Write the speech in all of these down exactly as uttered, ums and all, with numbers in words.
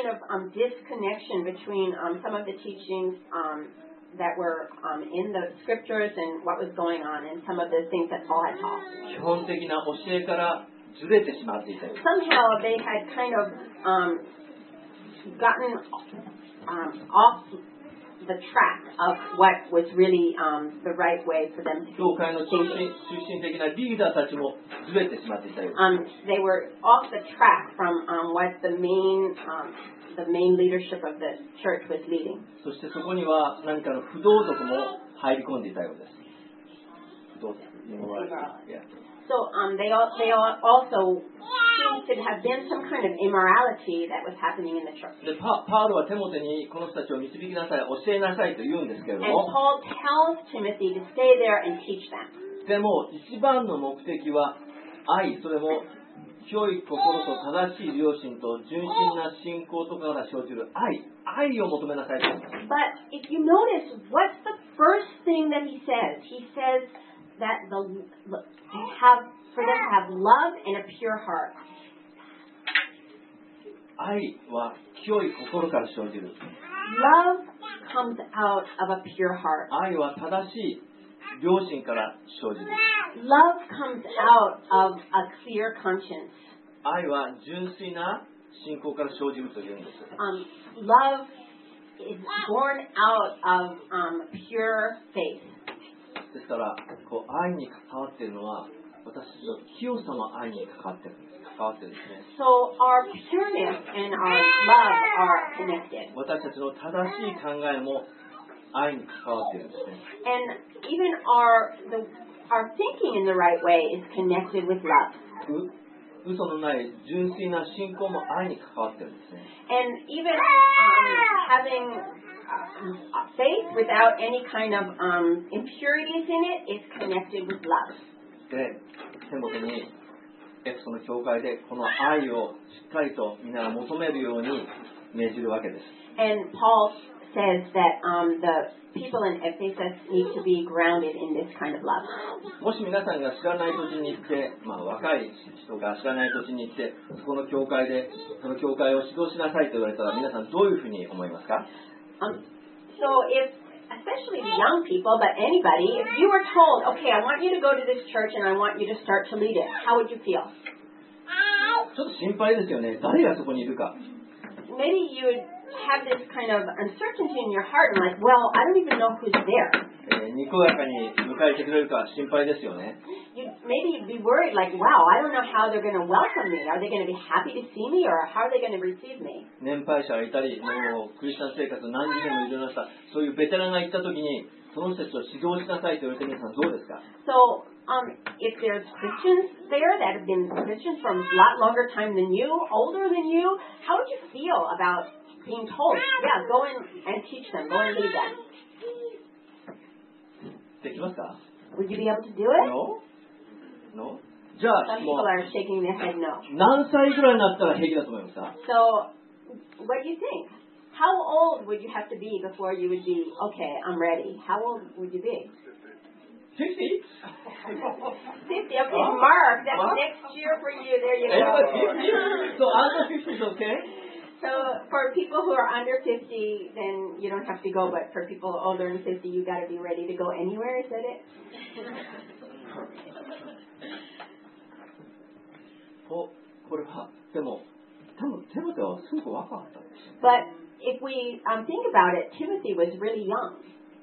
of um, disconnection between um, some of the teachings um, that were um, in the scriptures and what was going on and some of the things that Paul had taught. 基本的な教えからずれてしまっていた。 Somehow they had kind of um, gotten um, off the track of what was really um, the right way for them to be. 教会の中心、中心的なリーダーたちもずれてしまっていたよ。 Um, they were off the track from um, what the main um, the main leadership of the church was leading. そしてそこには何かの不道徳も入り込んでいたようです。不道徳。Yeah. So um, they all, they all also seemed to have been some kind of immorality that was happening in the church. でパ、パウロはテモテにこの人たちを導きなさい、教えなさいと言うんですけれど And も、 Paul tells Timothy to stay there and teach them. でも一番の目的は愛、それも清い心と正しい良心と純真な信仰とかから生じる愛、愛を求めなさいと言います。 But if you notice, what's the first thing that he says? He says that the have for them to have love and a pure heart. 愛は清い心から生じる。 Love comes out of a pure heart. 愛は正しい良心から生じる。 Love comes out of a clear conscience. 愛は純粋な信仰から生じるというんです。 Um, love is born out of um, pure faith. ですからこう愛に関わっているのは私たちの清さの愛に関わっているんです。関わっているんですね。 So our pureness and our love are connected. 私たちの正しい考えも愛に関わっているんですね。 And even our the our thinking in the right way is connected with love. う嘘のない純粋な信仰も愛に関わっているんですね。 And even um, having uh, faith without any kind of um, impurities in it is connected with love. で、テモテにエペソの教会でこの愛をしっかりと皆が求めるように命じるわけです。 And Paul says that um, the people in Ephesus need to be grounded in this kind of love. もし皆さんが知らない土地に行って、まあ、若い人が知らない土地に行ってそこの教会でその教会を指導しなさいと言われたら皆さんどういうふうに思いますか？ Um, so if, especially the young people, but anybody, if you were told, okay, I want you to go to this church and I want you to start to lead it, how would you feel? ちょっと心配ですよね。誰がそこにいるか。 Maybe you would have this kind of uncertainty in your heart and like, well, I don't even know who's there. えー、にこやかに迎えてくれるか心配ですよね。 You, maybe you'd be worried like, wow, I don't know how they're going to welcome me. Are they going to be happy to see me or how are they going to receive me? 年配者がいたり、もうクリスチャン生活何十年もいるような人、そういうベテランが行った時にその人たちを指導しなさいと言われて皆さんどうですか？ So, um, if there's Christians there that have been Christians for a lot longer time than you, older than you, how would you feel about being told, yeah, go in and teach them, go and lead them? できますか？ Would you be able to do it? No? No? じゃあ Some も people う are shaking their head no. 何歳ぐらいになったら平気だと思いますか？ So, what do you think? How old would you have to be before you would be, okay, I'm ready? How old would you be? fifty? fifty, okay, Mark, that's Mark? next year for you, there you Anybody go. fifty? So under fifty is okay? So, for people who are under fifty, then you don't have to go, but for people older than fifty, you got to be ready to go anywhere, is that it? ここれはでも多分テモテはすごく若かったんですよ。 But if we um, think about it, Timothy was really young.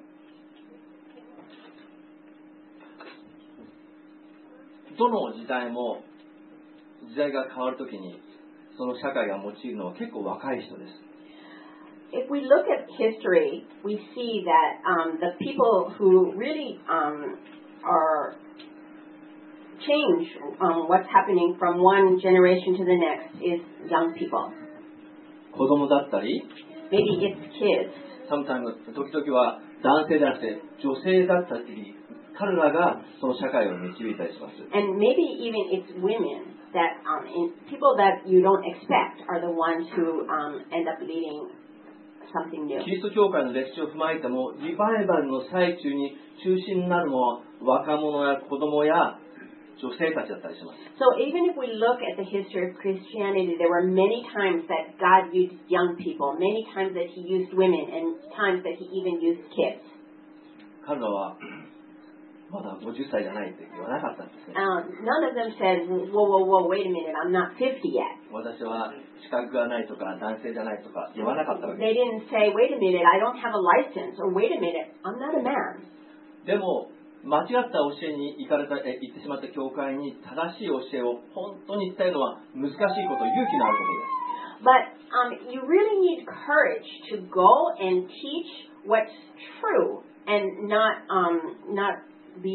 どの時代も時代が変わるときにその社会が用いるのは結構若い人です。 If we look at history, we see that um, the people who really um, are change um, what's happening from one generation to the next is young people. 子供だったり、 Maybe it's kids. sometimes 時々は男性ではなくて女性だったり、彼らがその社会を導いたりします。 And maybe even it's women that um, in, people that you don't expect are the ones who um, end up leading something new. キリスト教会の歴史を踏まえても、リバイバルの最中に中心になるのは若者や子供や女性たちだったりします。 So even if we look at the history of Christianity, there were many times that God used young people, many times that He used women, and times that He even used kids. 彼らはまだごじゅっさいじゃないって言わなかったんですね。 Um, none of them said, whoa, whoa, whoa, wait a minute, I'm not fifty yet. 私は資格がないとか男性じゃないとか言わなかったわけで They didn't say, wait a minute, I don't have a license, or wait a minute, I'm not a man. す。でも間違った教えに行かれたえ行ってしまった教会に正しい教えを本当に伝えるのは難しいこと、勇気のあることです。 But um, you really need courage to go and teach what's true and not um, not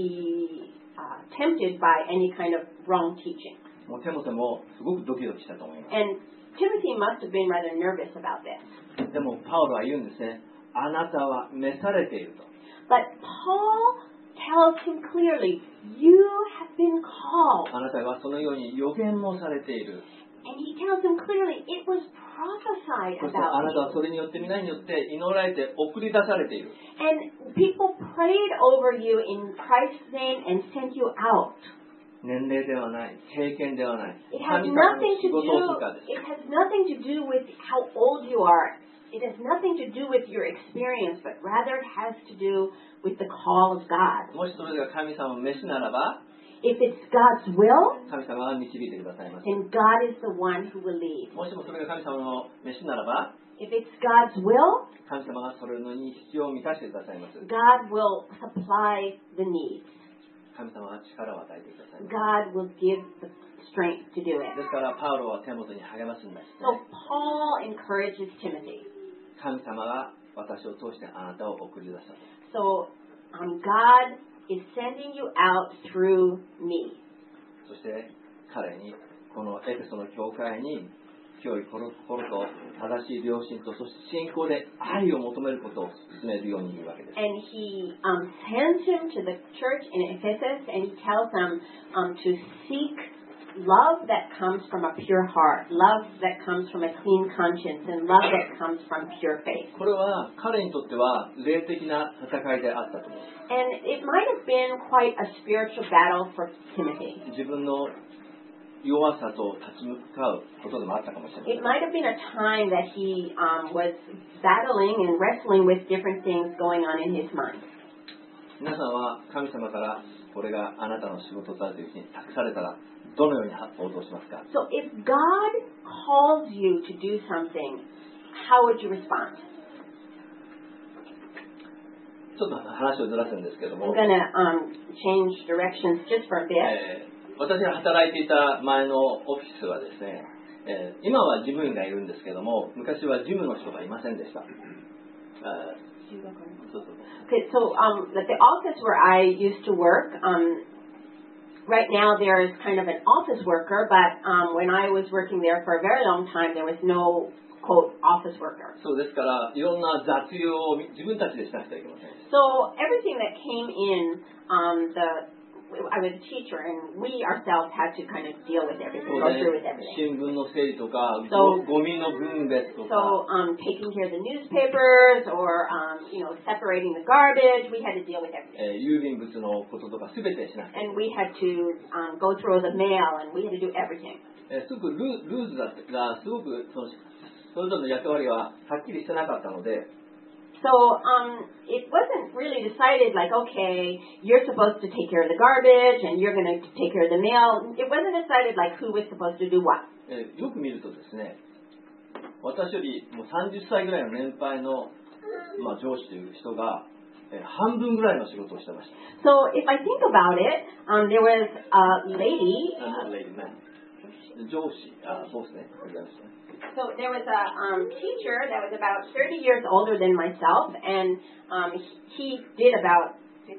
be uh, tempted by any kind of wrong teaching. もうテモテもすごくドキドキしたと思います。 And Timothy must have been rather nervous about this. でもパウロは言うんですね。あなたは召されていると。 But Paul tells him clearly, you have been called. あなたはそのように予言もされている。 And he tells him clearly, it was prophesied そしてあ about なたは you. それによって皆によって祈られて送り出されている。 And people prayed over you in Christ's name and sent you out. 年齢ではない、経験ではない。 It has 神様の nothing 仕 to 事 do. とかです。 It has nothing to do with how old you are. It has nothing to do with your experience, but rather it has to do with the call of God. もしそれが神様の召しならば、 If it's God's will, 神様が導いてくださいます。 then God is the one who will lead. もしもそれが神様の召しならば、 If it's God's will, 神様がそれのに必要を満たしてくださいます。 God will supply the needs. 神様が力を与えてくださいます。 God will give the strength to do it. ですからパウロはテモテに励ますんです、ね。 So Paul encourages Timothy. 神様が私を通してあなたを送り出した。 So um, God is sending you out through me. そして彼にこのエペソの教会に清い心と正しい良心とそして信仰で愛を求めることを進めるように言うわけです。 And he um, sends him to the church in Ephesus and he tells them um, to seek love that comes from a pure heart, love that comes from a clean conscience, and love that comes from pure faith. これは彼にとっては霊的な戦いであったと思う。 And it might have been quite a spiritual battle for Timothy. 自分の弱さと立ち向かうことでもあったかもしれません。 It might have been a time that he um, was battling and wrestling with different things going on in his mind. 皆さんは神様からこれがあなたの仕事だというふうに託されたらどのように応答しますか？ So if God calls you to do something, how would you respond? ちょっと話をずらすんですけど I'm も、 going to um, change directions just for a bit. えー私が働いていた前のオフィスはですね、えー今は事務員がいるんですけども、昔は事務の人がいませんでした。あーそうそうそう Okay, so um, at the office where I used to work, um, right now there is kind of an office worker, but um, when I was working there for a very long time, there was no, quote, office worker. そうですから、いろんな雑用を自分たちでしなくてはいけません。 So everything that came in, um, the I was a teacher, and we ourselves had to kind of deal with everything, go through with everything. 新聞の整理とか、 So- ゴミの分別とか、 So um, taking care of the newspapers or, um, you know, separating the garbage, we had to deal with everything. えー郵便物のこととかすべてしなくて、 And we had to um, go through the mail, and we had to do everything. えーすごくルルーズだがすごくそのそれぞれの役割ははっきりしてなかったので、 So um, it wasn't really decided like, okay, you're supposed to take care of the garbage, and you're going to take care of the mail. It wasn't decided like who was supposed to do what. えーよく見るとですね、私よりもうさんじゅっさいぐらいの年配の、まあ、上司という人が、えー半分ぐらいの仕事をしてました。 So if I think about it, um, there was a lady. あのレイディね上司、あ、ボスね。 So there was a um, teacher that was about thirty years older than myself, and um, he did about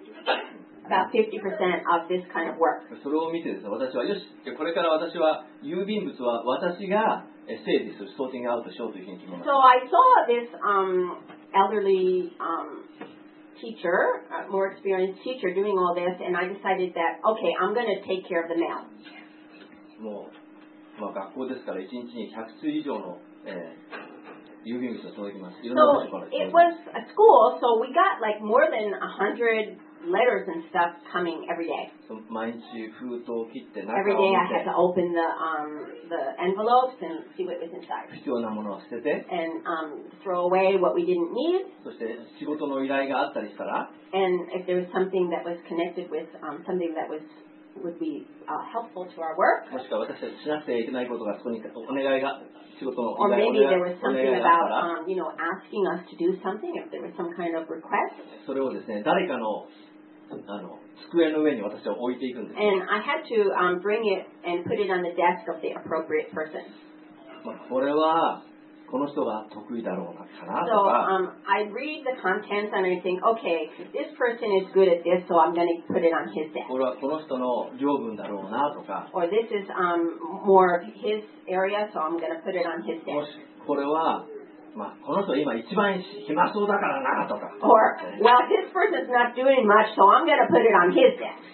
about fifty percent of this kind of work. それを見てですね、私はよし、これから私は郵便物は私がえー整理する、ソーティングアウトしようというふうに決めまし So た。 I saw this um, elderly um, teacher, a more experienced teacher, doing all this, and I decided that okay, I'm going to take care of the mail. もう、まあ、学校ですからいちにちにひゃくつい以上の、えー、郵便物が届きます。いろんな So 場所から。 it was a school, so we got like more than a hundred letters and stuff coming every day. 毎日封筒を切って中 Every を day 見 I had て to open the um, the envelopes and see what was inside. 必要なものを捨てて And um, throw away what we didn't need. そして仕事の依頼があったりしたら And if there was something that was connected with um, something that was would be uh, helpful to our work. もしくは私たちしなくてはいけないことがそこにお願いが仕事の Or 依頼 maybe お there 願い was お願 something いがあった about ら um, you know, asking us to do something, if there was some kind of request. それをですね誰かのあの机の上に私は置いていくんです、ね。 And I had to um, bring it and put it on the desk of the appropriate person. まあ、これはこの人が得意だろうかなと So か、 um, I read the contents and I think, okay, this person is good at this, so I'm going to put it on his desk. これはこの人の領分だろうなとか、 Or this is um, more his area, so I'm going to put it on his も desk. しこれは、まあ、この人今一番暇そうだからなとか、 Or, well, this person's not doing much, so I'm going to put it on his desk.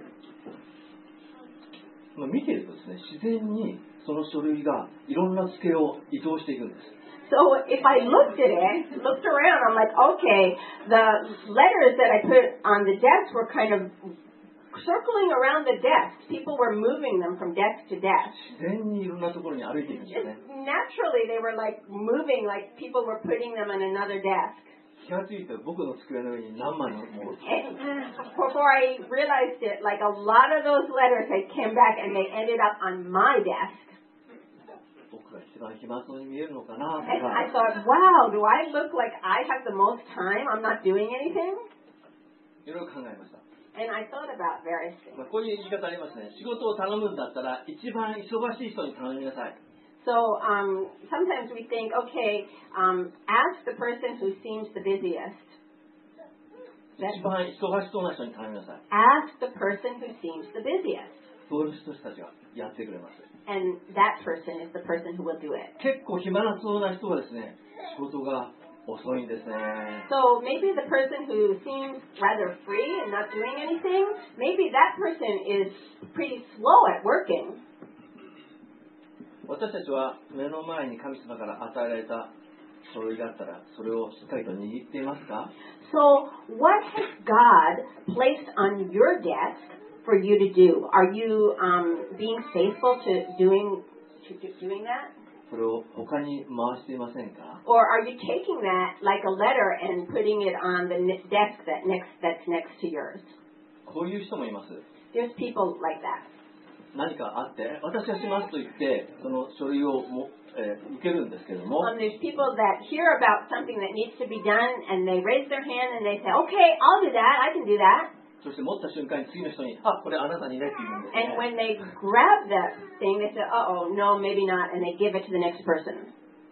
まあ、見ているとですね自然にその書類がいろんな机を移動していくんです。 So if I looked at it, looked around, I'm like, okay, the letters that I put on the desk were kind of circling around the desk. People were moving them from desk to desk. 自然にいろんなところに歩いていくんです Just ね。 naturally, they were like moving, like people were putting them on another desk. 気がついて僕の机の上に何枚ももう And before I realized it, like a lot of those letters, they came back and they ended up on my desk. 僕が一番暇そうに見えるのかなと And I か thought, wow, do I look like I have the most time? I'm not doing anything? いろいろ考えました。 And I thought about various things. まあ、こういう言い方ありますね。仕事を頼むんだったら一番忙しい人に頼みなさい。 So um, sometimes we think, okay, um, ask the person who seems the busiest. 一番忙しそうな人に頼みなさい。 Ask the person who seems the busiest. そういう人たちがやってくれます。 And that person is the person who will do it. 結構暇なそうな人はですね、仕事が遅いんですね。 So maybe the person who seems rather free and not doing anything, maybe that person is pretty slow at working. 私たちは目の前に神様から与えられた書類があったら、それをしっかりと握っていますか？ So what has God placed on your desk for you to do? Are you um, being faithful to doing to doing that? それを他に回していませんか？ Or are you taking that like a letter and putting it on the desk that next that's next to yours? こういう人もいます。 There's people like that. 何かあって、私はしますと言って、その書類をも、えー受けるんですけども、 Um, there's people that hear about something that needs to be done and they raise their hand and they say, okay, I'll do that, I can do that. そして持った瞬間に次の人に、あ、これあなたにねって言うんですね。 And when they grab that thing, they say, uh-oh, no, maybe not, and they give it to the next person.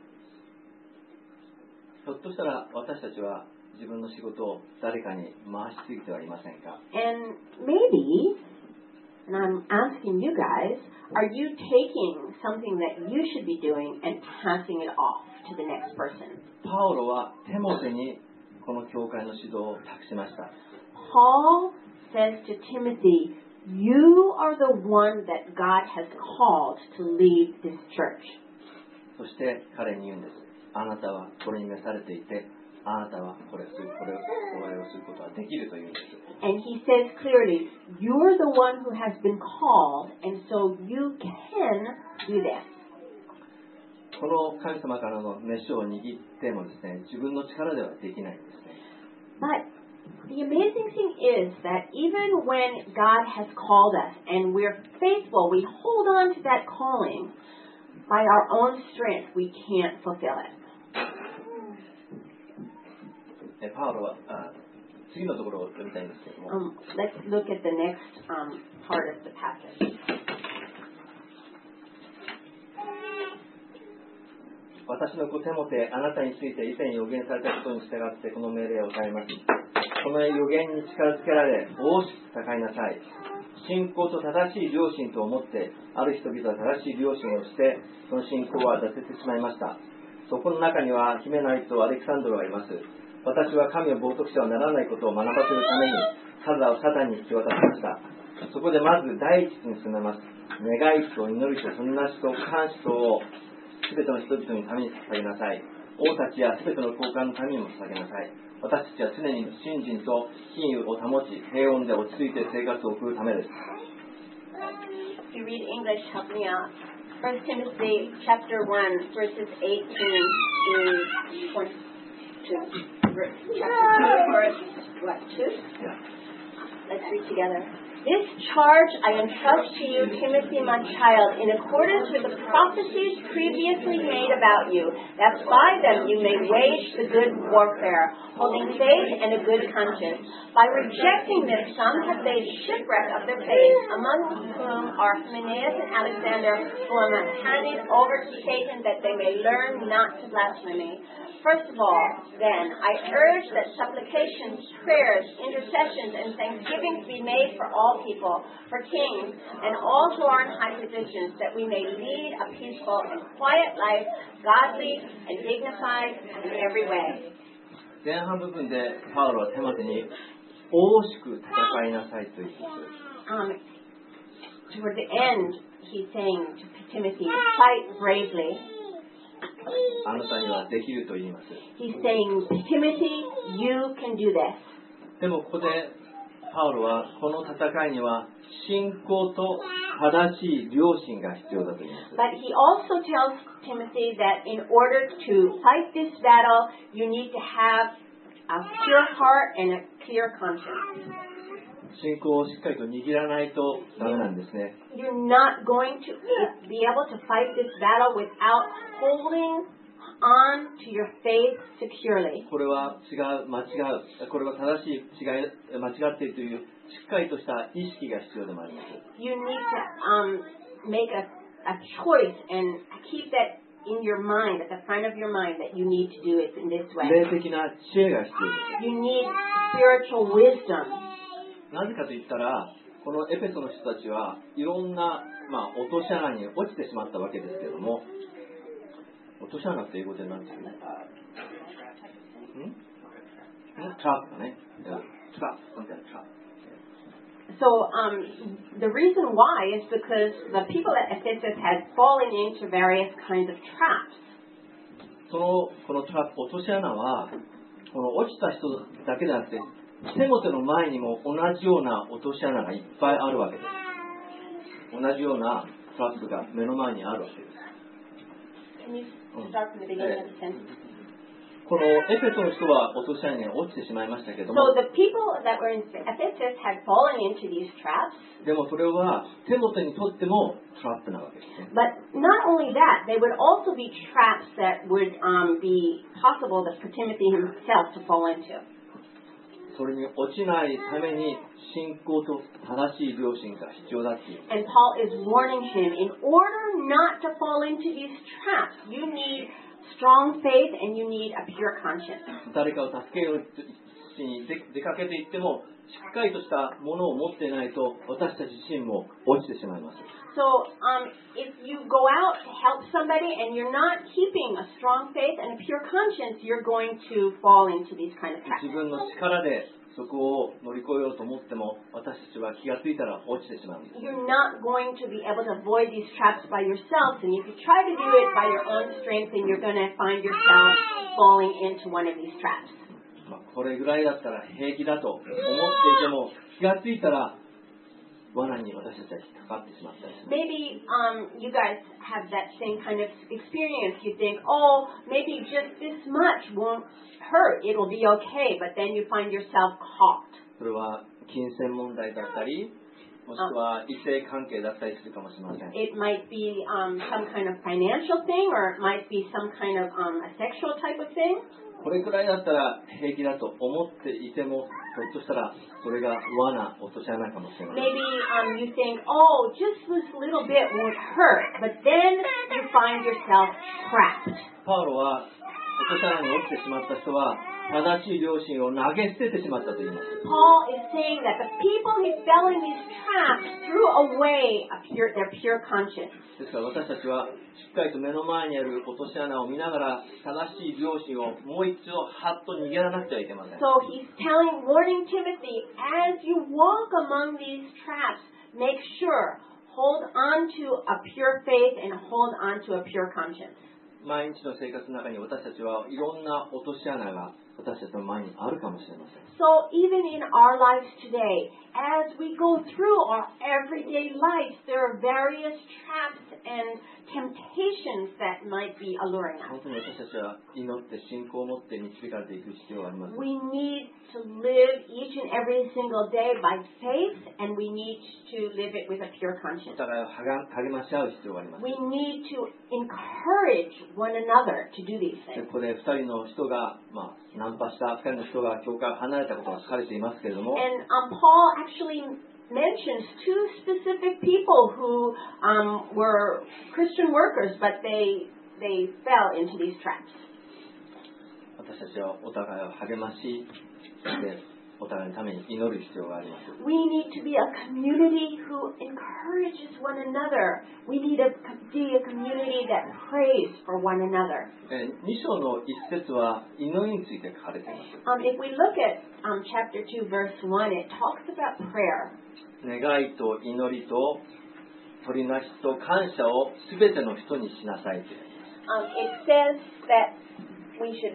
ひょっとしたら私たちは自分の仕事を誰かに回しすぎてはいませんか？ And maybe, and I'm asking you guys, are you taking something that you should be doing and passing it off to the next person? パウロはテモテにこの教会の指導を託しました。 Paul says to Timothy, you are the one that God has called to lead this church. そして彼に言うんです。あなたはこれに召されていて、あなたはこれをする、これを、これをすることはできるというんです。 And he says clearly, you're the one who has been called, and so you can do this. この神様からの召しを握ってもですね、自分の力ではできないんですね。 But the amazing thing is that even when God has called us and we're faithful, we hold on to that calling, by our own strength, we can't fulfill it. えパウロはあ次のところを読みたいんですけども、 Um, let's look at the next um, part of the passage. 私の子テモテ、あなたについて以前予言されたことに従ってこの命令を与えます。この予言に力づけられ、大しく高いなさい。信仰と正しい良心と思って、ある人々は正しい良心をして、その信仰は挫折してしまいました。そこの中には姫ナイトとアレクサンドロがいます。私は神を冒涜してはならないことを学ばせるために、サザをサタンに引き渡しました。そこでまず第一に進めます。願いと祈りとそんなしと感謝とをすべての人々に神に捧げなさい。 王たちやすべての交換の民にも捧げなさい。私たちは常に信心と品位を保ち、平穏で落ち着いて生活を送るためです。 If you read English, help me out. First Timothy chapter one, verses eighteen to twenty-two. Chapter two, verse what, two? Yeah. Let's read together. This charge I entrust to you, Timothy, my child, in accordance with the prophecies previously made about you, that by them you may wage the good warfare, holding faith and a good conscience. By rejecting this, some have made shipwreck of their faith, among whom are Hymenaeus and Alexander, who are handed over to Satan that they may learn not to blaspheme. First of all, then, I urge that supplications, prayers, intercessions, and thanksgivings be made for all people, for kings, and all who are in high positions, that we may lead a peaceful and quiet life, godly and dignified in every way. 前半部分でパウロはテモテに大しく戦いなさいと言っています。 Um, toward the end, he's saying to Timothy, fight bravely. あなたにはできると言います。 He's saying, Timothy, you can do this. でもここでパウロはこの戦いには信仰と正しい良心が必要だと言います。 But he also tells Timothy that in order to fight this battle, you need to have a pure heart and a clear conscience. 信仰をしっかりと握らないとダメなんですね。 You're not going to be able to fight this battle without holding on to your faith securely. これは違う、間違う、これは正しい、違い、間違っているというしっかりとした意識が必要でもあります。 You need to um, make a, a choice and keep that in your mind, at the front of your mind, that you need to do it in this way. 霊的な知恵が必要です。 You need spiritual wisdom. なぜかと言ったら、このエペソの人たちはいろんな、まあ、落とし穴に落ちてしまったわけですけれども、落とし穴って英語で何て言うの？ん？トラップだね。トラップ、みたいなトラップ。 So um, the reason why is because the people at Ephesus had fallen into various kinds of traps. そのこのトラップ、落とし穴はこの落ちた人だけではなくて、テモテの前にも同じような落とし穴がいっぱいあるわけです。同じようなトラップが目の前にあるわけです。 Can you start from the beginning of the sentence? このエペソの人は落とし穴に落ちてしまいましたけども、 So the people that were in Ephesus had fallen into these traps. でもそれはテモテにとってもトラップなわけですね。 But not only that, they would also be traps that would um, be possible for Timothy himself to fall into. それに落ちないために信仰と正しい良心が必要だっていう。 And Paul is warning him, in order not to fall into these traps, you need strong faith and you need a pure conscience. 誰かを助けようしに出かけていっても、しっかりとしたものを持っていないと私たち自身も落ちてしまいます。 So um, if you go out to help somebody and you're not keeping a strong faith and a pure conscience, you're going to fall into these kind of traps. 自分の力でそこを乗り越えようと思っても、私たちは気がついたら落ちてしまうんです。 You're not going to be able to avoid these traps by yourself, and if you try to do it by your own strength, then you're going to find yourself falling into one of these traps. まあ、これぐらいだったら平気だと思っていても、気がついたら罠に私たちは引っかかってしまったりします。 Maybe um, you guys have that same kind of experience. You think, oh, maybe just this much won't hurt. It'll be okay. But then you find yourself caught. それは金銭問題だったり、もしくは異性関係だったりするかもしれません。 It might be um, some kind of financial thing, or it might be some kind of um, a sexual type of thing. これくらいだったら平気だと思っていても、ひょっとしたらそれが罠、落とし穴かもしれません。 Maybe um, you think, oh, just this little bit won't hurt. But then you find yourself trapped. パウロは落とし穴に落ちてしまった人は正しい良心を投げ捨ててしまったと言います。 Paul is saying that the people who fell in these traps threw away a pure, their pure conscience. ですから私たちはしっかりと目の前にある落とし穴を見ながら正しい良心をもう一度ハッと握らなくてはいけません。 So he's telling, warning Timothy, as you walk among these traps, make sure, hold on to a pure faith and hold on to a pure conscience. 毎日の生活の中に私たちはいろんな落とし穴が私たちの前にあるかもしれません。 So even in our lives today, as we go through our everyday lives, there are various traps and temptations that might be alluring us. 本当に私たちは祈って信仰を持って導かれていく必要があります。 We need to live each and every single day by faith, and we need to live it with a pure お conscience. 互いを励まし合う必要があります。 We need to encourage one another to do these で things. ここでふたりの人が、まあ、ナンパしたふたりの人が教会を離れたことが書かれていますけれども、 And um, Paul actually mentions two specific people who um, were Christian workers, but they they fell into these traps. 私たちはお互いを励まし、でお互いのために祈る必要があります。 We need to be a community who encourages one another. We need to be a community that prays for one another. に章の一節は祈りについて書かれています。 Um, if we look at um, chapter two, verse one, it talks about prayer. 願いと祈りと取りなしと感謝をすべての人にしなさいという。 Um, it says that we should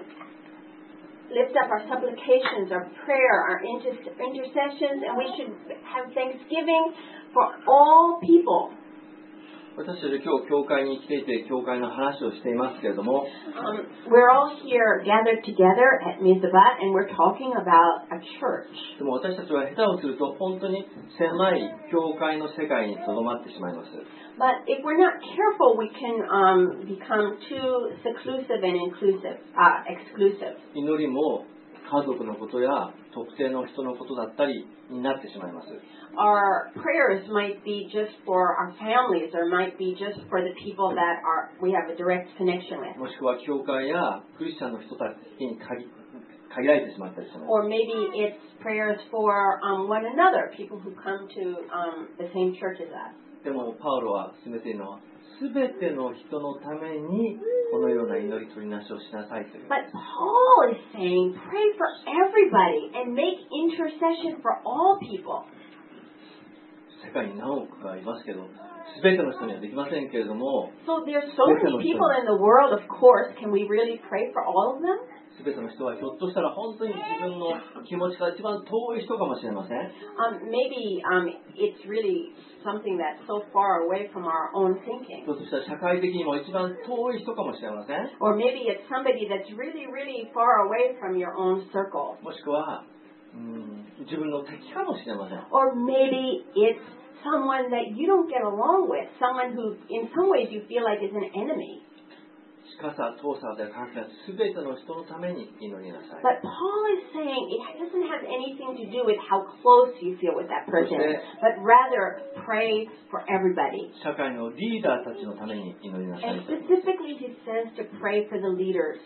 lift up our supplications, our prayer, our inter- intercessions, and we should have thanksgiving for all people. 私たち今日教会に来ていて教会の話をしていますけれども、 Um, we're all here gathered together at Mizabah, and we're talking about a church. でも私たちは下手をすると本当に狭い教会の世界にとどまってしまいます。 But if we're not careful, we can um, become too seclusive and inclusive, uh, exclusive. 祈りも家族のことや特定の人のことだったりになってしまいます。 Our prayers might be just for our families, or might be just for the people that are we have a direct connection with. もしくは教会やクリスチャンの人たちに限限られてしまったりします。 Or maybe it's prayers for um, one another, people who come to um, the same church as us. でもパウロは進めているのはすべての人のためにこのような祈り取りなしをしなさいという。 But Paul is saying, pray for everybody and make intercession for all people. 世界に何億かいますけど、すべての人にはできませんけれども、 So there's so many people in the world, of course. Can we really pray for all of them? すべての人はひょっとしたら本当に自分の気持ちから一番遠い人かもしれません。 Um, maybe um, it's really something that's so far away from our own thinking. ひょっとしたら社会的にも一番遠い人かもしれません。 Or maybe it's somebody that's really, really far away from your own circle. もしくは、うん、自分の敵かもしれません。 Or maybe it's someone that you don't get along with, someone who in some ways you feel like is an enemy. 近さ、遠さで関係ないすべての人のために祈りなさい。 But Paul is saying it doesn't have anything to do with how close you feel with that person, but rather pray for everybody. 社会のリーダーたちのために祈りなさい And。specifically he says to pray for the leaders.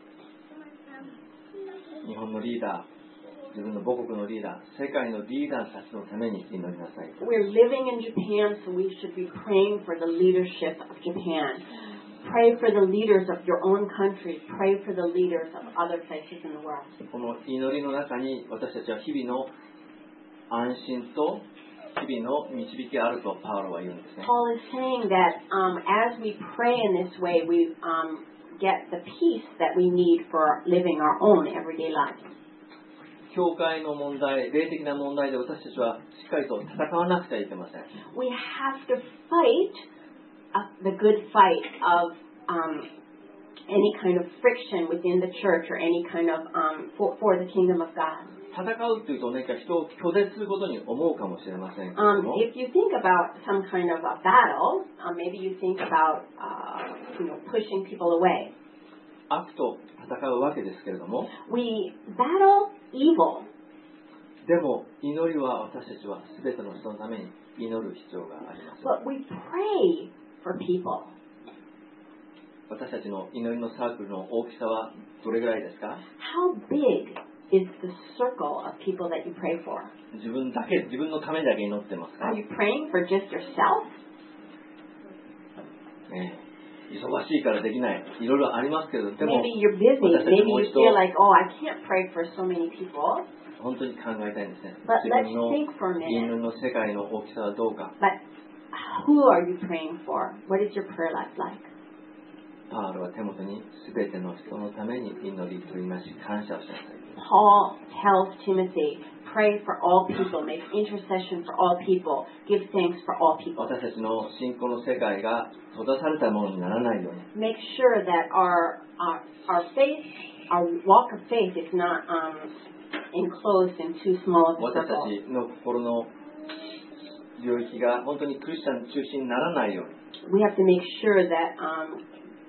日本のリーダー、自分の母国のリーダー、世界のリーダーたちのために祈りなさい。 We're living in Japan, so we should be praying for the leadership of Japan. Pray for the leaders of your own country. Pray for the leaders of other places in the world. この祈りの中に私たちは日々の安心と日々の導きがあるとパウロは言うんですね。 Paul is saying that um, as we pray in this way, we um, get the peace that we need for living our own everyday lives. 教会の問題、霊的な問題で私たちはしっかりと戦わなくてはいけません。 We have to fight uh, the good fight of um, any kind of friction within the church or any kind of um, for, for the kingdom of God. 戦うというと何か人を拒絶することに思うかもしれませんけれど Um, も、 if you think about some kind of a battle, uh, maybe you think about uh, you know pushing people away. 悪と戦うわけですけれども、 We battle evil, でも祈りは私たちは全ての人のために祈る必要があります。 but we pray for people. 私たちの祈りのサークルの大きさはどれぐらいですか？ How big is the circle of people that you pray for? 自分だけ、自分のためだけ祈ってますか？ Are you praying for just yourself? ねえ、忙しいからできない。いろいろありますけど、でも Maybe you're busy. 私たち Maybe もう you 一度 feel like, oh, I can't pray for so many people. 本当に考えたいんですね。 But 自 let's 分の think for a 祈 minute. りの世界の大きさはどうか。 But who are you praying for? What is your prayer life like? パウロはテモテにすべての人のために祈りと言いまし感謝をしなさい。 Paul tells Timothy, pray for all people, make intercession for all people, give thanks for all people. 私たちの信仰の世界が閉ざされたものにならないように。 Make sure that our our, our faith, our walk of faith is not um, enclosed in too small of a 私た circle. ちの心の領域が本当にクリスチャン中心にならないように。 We have to make sure that um,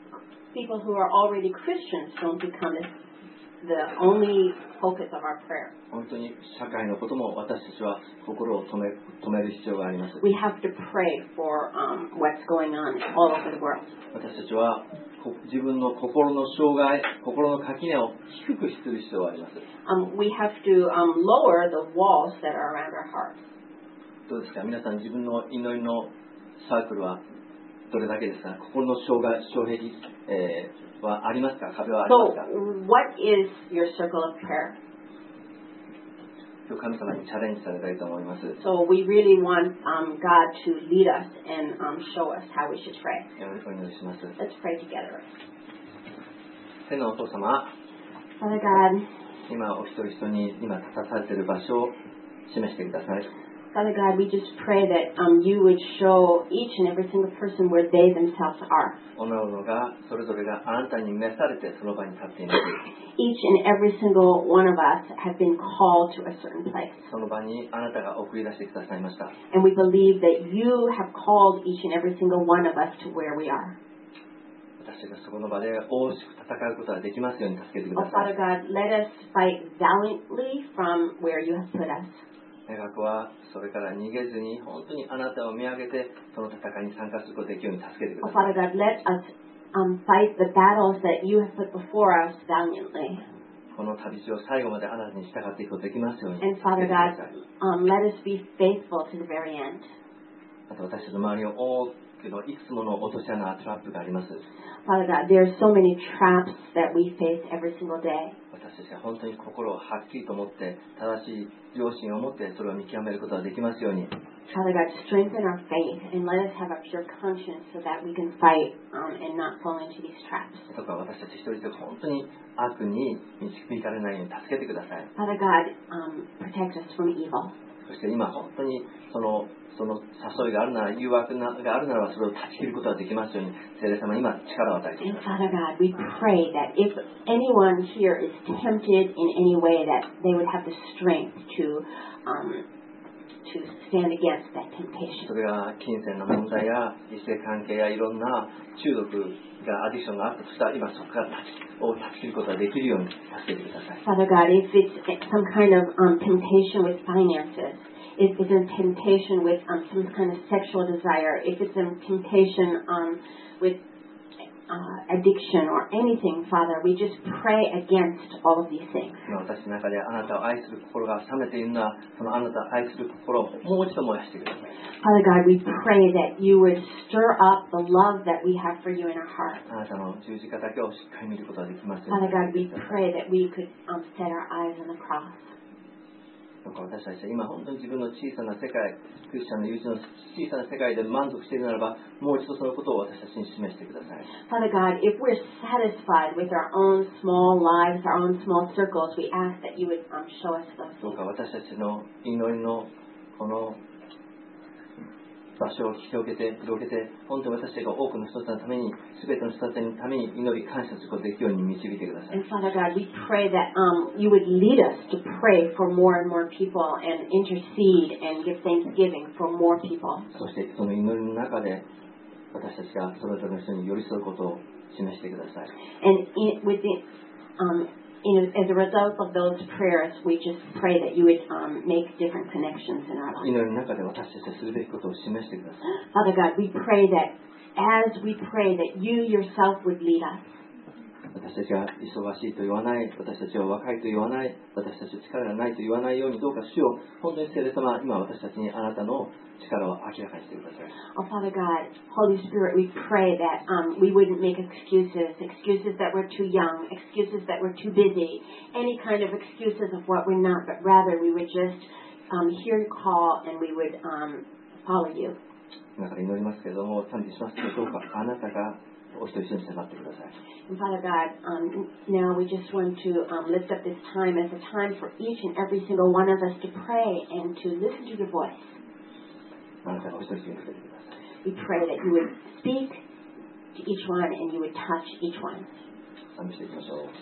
people who are already Christians don't become the only focus of our prayer. 本当に社会のことも私たちは心を止め、止める必要があります。 We have to pray for um, what's going on all over the world. 私たちは自分の心の障害、心の垣根を低くする必要があります。 Um, we have to um, lower the walls that are around our hearts. どうですか皆さん自分の祈りのサークルはどれだけですか心の障害、障壁、えー、はありますか壁はありますか So, what is your circle of prayer? 今日神様にチャレンジされたいと思います。 So, we really want um, God to lead us and um, show us how we should pray. お祈りします。 Let's pray together. 天のお父様、 Father God, 今お一人一人に今立たされている場所を示してください。 Father God, we just pray that um, you would show each and every single person where they themselves are. おのおのがそれぞれがあなたに召されてその場に立っています。 Each and every single one of us have been called to a certain place. その場にあなたが送り出してくださいました。 And we believe that you have called each and every single one of us to where we are. 私がそこの場で大しく戦うことができますように助けてく Oh, ださ Father い。 God, let us fight valiantly from where you have put us. 願くはそれから逃げずに本当にあなたを見上げてその戦いに参加することができるように助けてく Oh, ださい。 Father God, let us um, fight the battles that you have put before us valiantly. この旅路を最後まであなたに従っていくことができますように And 助け Father てくだ God, さい。 um, let us be faithful to the very end. また私たちの周りを大きくいくつもの落とし穴、トラップがあります。 Father God, there are so many traps that we face every single day. 私たちが本当に心をはっきりと持って正しい良心を持ってそれを見極めることができますように。 Father God, strengthen our faith and let us have a pure conscience so that we can fight um, and not fall into these traps. とか私たち一人一人本当に悪に導かれないように助けてください。 Father God, um, protect us from evil. そして今本当にそのその誘いがあるなら誘惑があるならばそれを断ち切ることができますように聖霊様今力を与えてく And ださい。 Father God, we pray that if anyone here is tempted in any way, that they would have the strength to um, to stand against that temptation. それが金銭の問題や異性関係やいろんな中毒がアディクションがあったとしたら今そこから断ちを断ち切ることができるように助けてください。 Father God, if it's some kind of um, temptation with finances, if it's a temptation with um, some kind of sexual desire, if it's a temptation um, with uh, addiction or anything, Father, we just pray against all of these things. 今私の中であなたを愛する心が冷めているのはそのあなたを愛する心をもう一度燃やしてください。 Father God, we pray that you would stir up the love that we have for you in our heart. あなたの十字架だけをしっかり見ることができますよう Father に。 God, we pray that we could um, set our eyes on the cross. どうか私たちは今本当に自分の小さな世界、クリスチャンの友人の小さな世界で満足しているならば、もう一度そのことを私たちに示してください。 Father God, if we're satisfied with our own small lives, our own small circles, we ask that you would um, show us those どう things. か私たちの祈りのこの場所を広げて広げて本当に私たちが多くの人たちのために全ての人たちのために祈り感謝することができるように導いてください。 And Father God, we pray that um, you would lead us to pray for more and more people and intercede and give thanksgiving for more people. そしてその祈りの中で私たちがそれぞれの人に寄り添うことを示してください。 And in, with the, um, in, as a result of those prayers, we just pray that you would um, make different connections in our 祈 lives. りの中で私たちがするべきことを示してください。 Father God, we pray that as we pray that you yourself would lead us. 私たちが忙しいと言わない、私たちは若いと言わない、私たちは力がないと言わないようにどうか主よ、本当に聖霊様、今私たちにあなたの力を明らかにしてください。 Oh, Father God, Holy Spirit, we pray that um, we wouldn't make excuses, excuses that we're too young, excuses that we're too busy, any kind of excuses of what we're not, but rather we would just um, hear your call and we would um, follow you. 今から祈りますけれども、賛美しますけど、どうかあなたがお一人一人に迫ってください。 And Father God, um, now we just want to um, lift up this time as a time for each and every single one of us to pray and to listen to your voice. あなたがお一人一人に触れてください。 We pray that you would speak to each one and you would touch each one. 賛美していきましょう。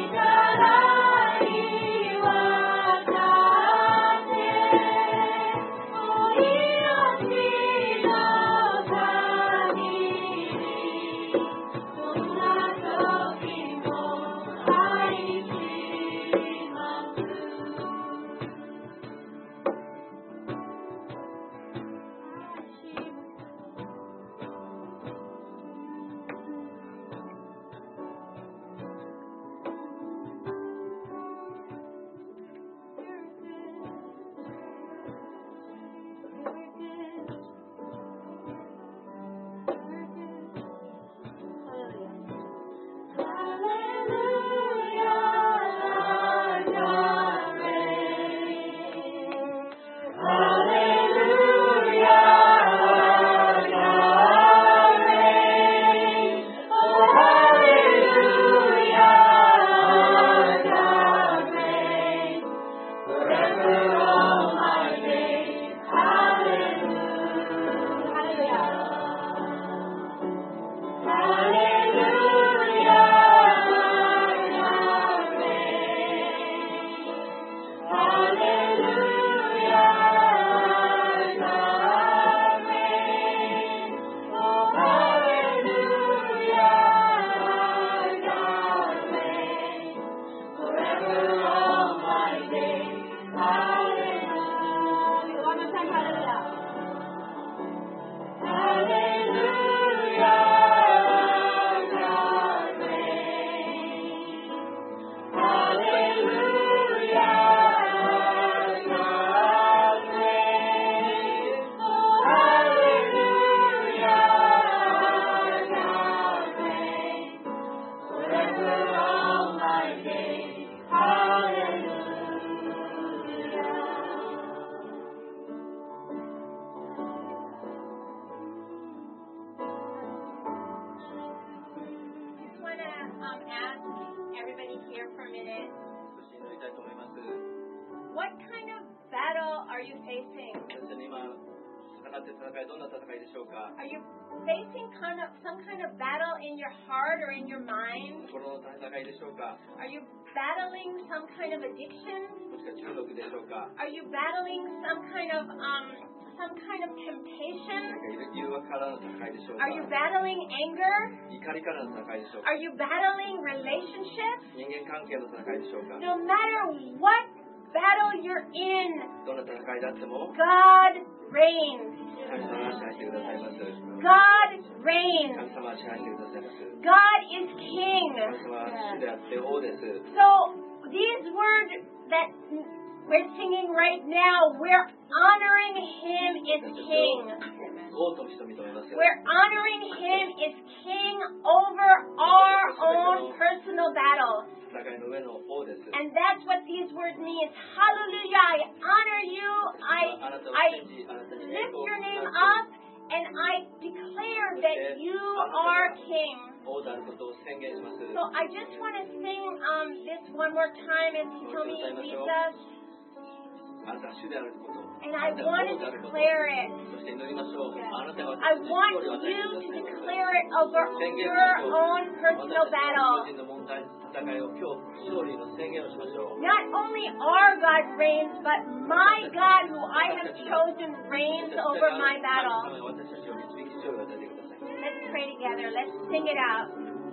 What kind of battle are you facing? 私の今戦っている戦い、どんな戦いでしょうか？ Are you facing kind of some kind of battle in your heart or in your mind? 心の戦いでしょうか？ Are you battling some kind of addiction? もしくは中毒でしょうか？ Are you battling some kind of um some kind of temptation? 何か誘惑からの戦いでしょうか？ Are you battling anger? 怒りからの戦いでしょうか？ Are you battling relationships? 人間関係の戦いでしょうか？ No matter what battle you're in, どんな戦いであっても God reigns. 神様は支配してくださいます。 God reigns. 神様は支配してくださいます。 God is King. 神様は主であって王です。 So these words that we're singing right now, we're honoring Him as King. 王として認めます。 We're honoring Him as King over our own personal battles. 戦いの上の王です。 And that's what these words mean. Hallelujah. I honor you. I, I lift your name up. And I declare that you are King. 王であることを宣言します。 So I just want to sing um, this one more time as Hitomi leads us. あなたは主であること。 And I want to declare it. そして祈りましょう。あなたは I want you to declare it over your own personal battle. 個人の問題、戦いを今日勝利の宣言をしましょう。 Not only our God reigns, but my God who I have chosen reigns over my battle. 私たちを導き勝利を与えてください。 Let's pray together. Let's sing it out.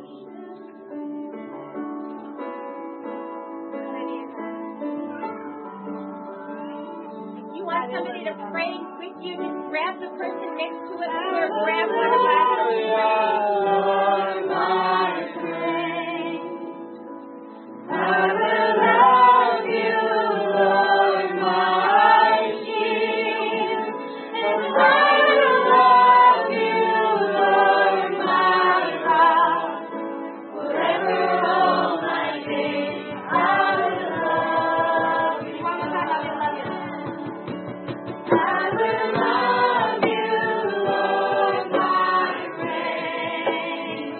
You want somebody to pray with you, just grab the person next to it or grab one of us. I will love you, Lord, my shield, and I will love you, Lord, my rock, forever all my days I will love you. One more time, I will love you. I will love you, Lord, my friend.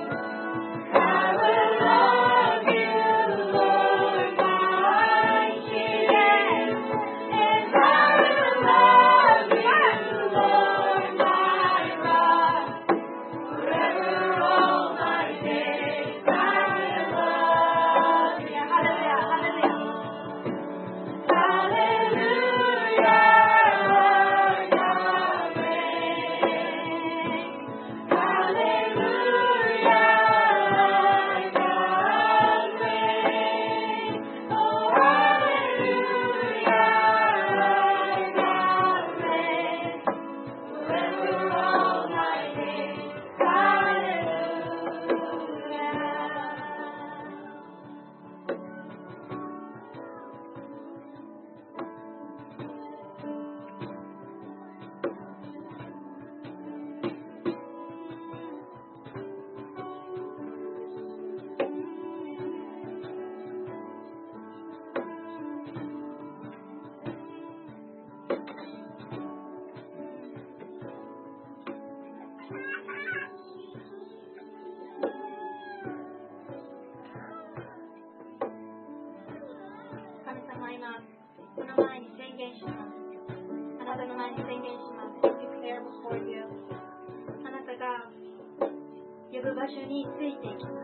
この前に宣言します。あなたの前に宣言します。Declare before you. あなたが呼ぶ場所についていきます。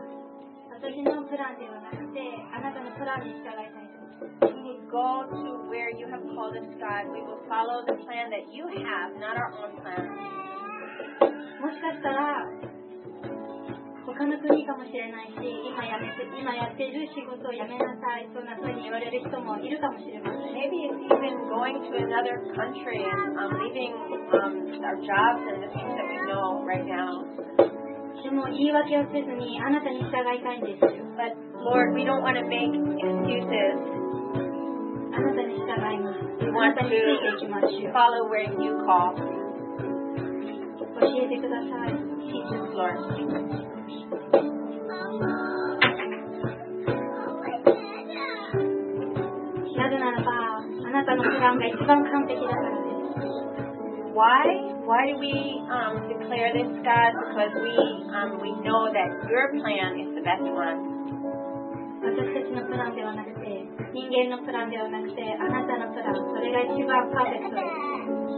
私のプランではなくて、あなたのプランに従いたいと。 We will go to where you have called us, God. We will follow the plan that you have, not our own plan. もしかしたら他の国かもしれないし、今やめて今やっている仕事をやめなさい、そんな風に言われる人もいるかもしれません。 Maybe it's even going to another country and um, leaving um, our jobs and the things that we know right now. でも言い訳をせずにあなたに従いたいんです。 But Lord, we don't want to make excuses. あなたに従います。 We あ want なたについていきましょ to う。 follow where you call. 教えてください。 Teach us, Lord. なぜならば、あなたのプランが一番完璧だからです。 Why? Why do we um, declare this, God? Because we um, we know that your plan is the best one. 私たちのプランではなくて、人間のプランではなくて、あなたのプラン、それが一番パーフェクトです。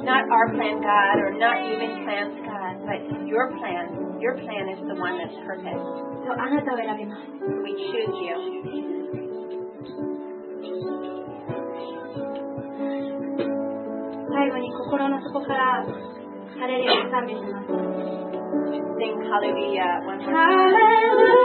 Not our plan, God, or not human plans, God, but your plan. Your plan is the one that's perfect. そう、あなたを選びます。 We choose you. 最後に心の底からハレルヤを賛美します。 Sing hallelujah one more time. Hallelujah.